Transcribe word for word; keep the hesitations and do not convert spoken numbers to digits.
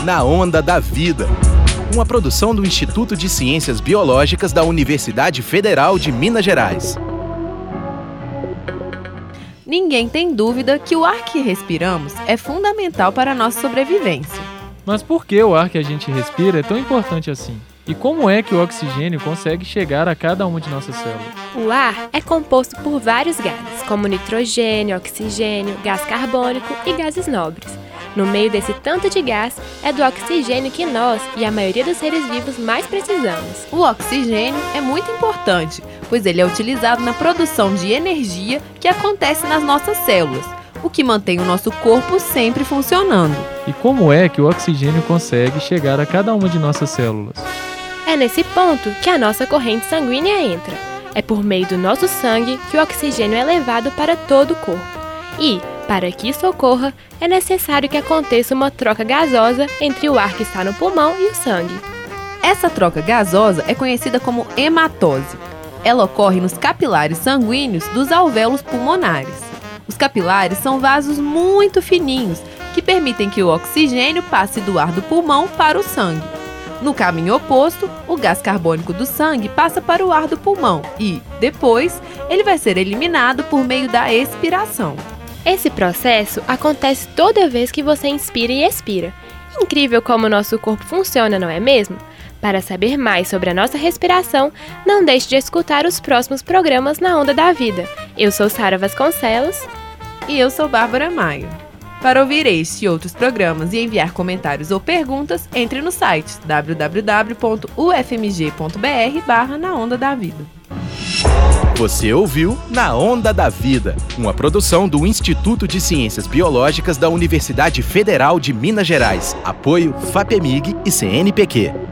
Na Onda da Vida, uma produção do Instituto de Ciências Biológicas da Universidade Federal de Minas Gerais. Ninguém tem dúvida que o ar que respiramos é fundamental para a nossa sobrevivência. Mas por que o ar que a gente respira é tão importante assim? E como é que o oxigênio consegue chegar a cada uma de nossas células? O ar é composto por vários gases, como nitrogênio, oxigênio, gás carbônico e gases nobres. No meio desse tanto de gás, é do oxigênio que nós e a maioria dos seres vivos mais precisamos. O oxigênio é muito importante, pois ele é utilizado na produção de energia que acontece nas nossas células, o que mantém o nosso corpo sempre funcionando. E como é que o oxigênio consegue chegar a cada uma de nossas células? É nesse ponto que a nossa corrente sanguínea entra. É por meio do nosso sangue que o oxigênio é levado para todo o corpo. E, para que isso ocorra, é necessário que aconteça uma troca gasosa entre o ar que está no pulmão e o sangue. Essa troca gasosa é conhecida como hematose. Ela ocorre nos capilares sanguíneos dos alvéolos pulmonares. Os capilares são vasos muito fininhos que permitem que o oxigênio passe do ar do pulmão para o sangue. No caminho oposto, o gás carbônico do sangue passa para o ar do pulmão e, depois, ele vai ser eliminado por meio da expiração. Esse processo acontece toda vez que você inspira e expira. Incrível como o nosso corpo funciona, não é mesmo? Para saber mais sobre a nossa respiração, não deixe de escutar os próximos programas na Onda da Vida. Eu sou Sara Vasconcelos. E eu sou Bárbara Maia. Para ouvir este e outros programas e enviar comentários ou perguntas, entre no site w w w ponto u f m g ponto b r barra na onda da vida. Você ouviu Na Onda da Vida, uma produção do Instituto de Ciências Biológicas da Universidade Federal de Minas Gerais. Apoio FAPEMIG e C N Pq.